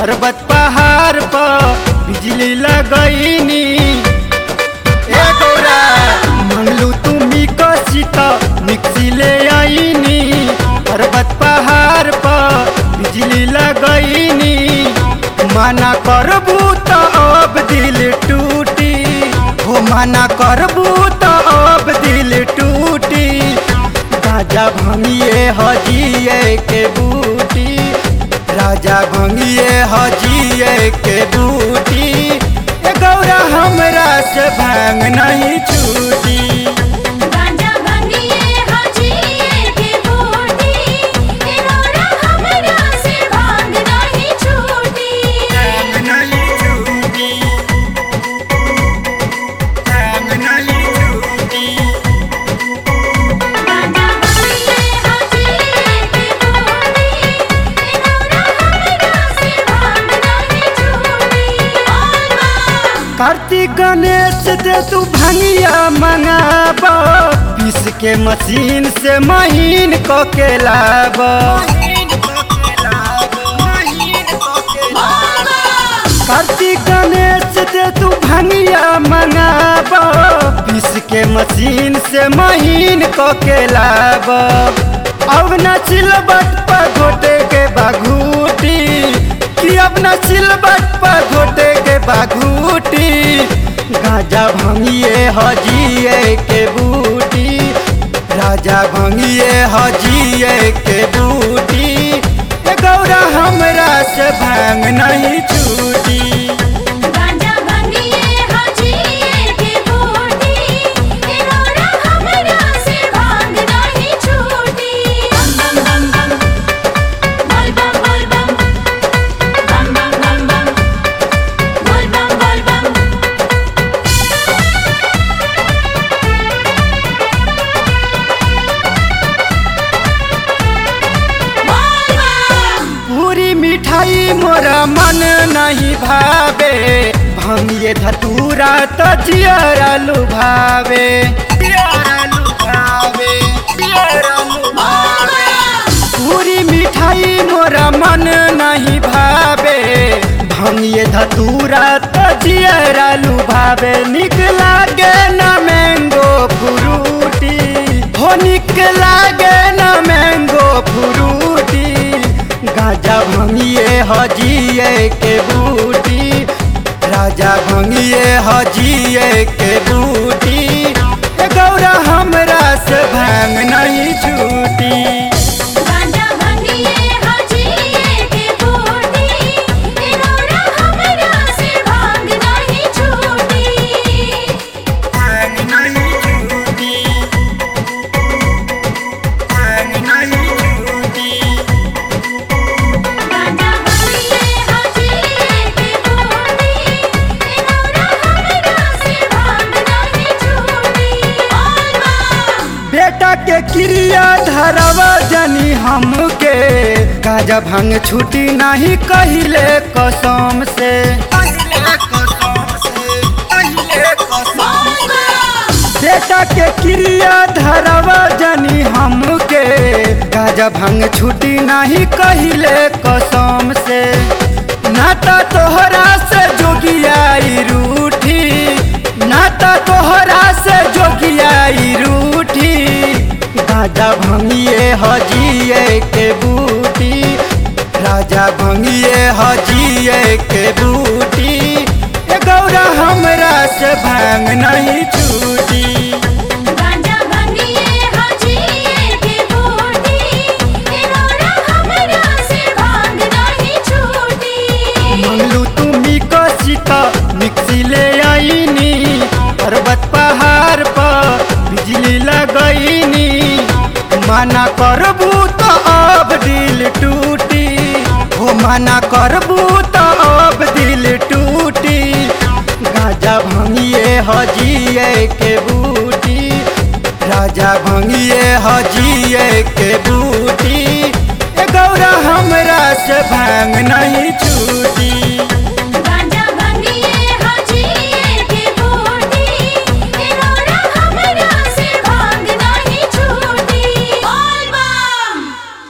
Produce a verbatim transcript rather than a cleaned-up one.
पर्वत पहाड़ पर बिजली लगईनी। ए गौरा मंगलू तुम्ही कसित मिक्सी ले आईनी। पर्वत पहाड़ पर बिजली लगईनी। मना करबू तो अब दिल टूटी हो, मना करबू तो अब दिल टूटी। राजा भंगिए हजिए के बूटी, राजा भंगिए हजिए के बूटी। ए गौरा हमरा से भांग नहीं छूटी। कार्तिक गणेश दे तू भंगिया मंगाब, पीस के मशीन से महीन को के लाब। कार्तिक गणेश दे तू भंगिया मंगाब, पीस के मशीन से महीन को के लाब। अब न सिलबट पर घोटे के बाघूटी, कि अब न सिलबट पर घोटे के बाघूटी। गाजा भंगिए हजिए के बूटी, राजा भंगिए हजिए के बूटी। ए गौरा हमरा से भांग नहीं छूटी। मिठाई मोरा मन नहीं भावे, भंगिए धतूरा तो जियरा लुभावे। पूरी मिठाई मोरा मन नहीं भावे, भंगिए धतूरा तो जियरा लुभावे। निक लागे न मैंगो फ्रूटी हो, निक लागे न मैंगो फ्रूटी। गाजा भंगिए हजिए के बूटी, राजा भंगिए हजिए के बूटी। ए गौरा हमरा से भांग नहीं छूटी। के क्रिया धरवा जनी हमके, गाजा भांग छूटी नहीं कहिले कसम से। बेटा के क्रिया धरवा जनी हमके, गाजा भांग छूटी नहीं कहिले कसम से। नाता तोहरा से जोगियाई रूठी, नाता तोहरा से जोगियाई रूठी। राजा भंगिए हजिए के बूटी, राजा भंगिए हजिए के बूटी। ए गौरा हमरा से भांग नहीं छूटी। मंगलू तुम्ही कसित मिक्सी ले आईनी। पर्वत पहाड़ पर बिजली लगईनी। मना करबू तो अब दिल टूटी हो, मना करबू तो अब दिल टूटी। गाजा भंगिए हजिए के बूटी, राजा भंगिए हजिए के बूटी। ए गौरा हमरा से भांग नहीं छूटी।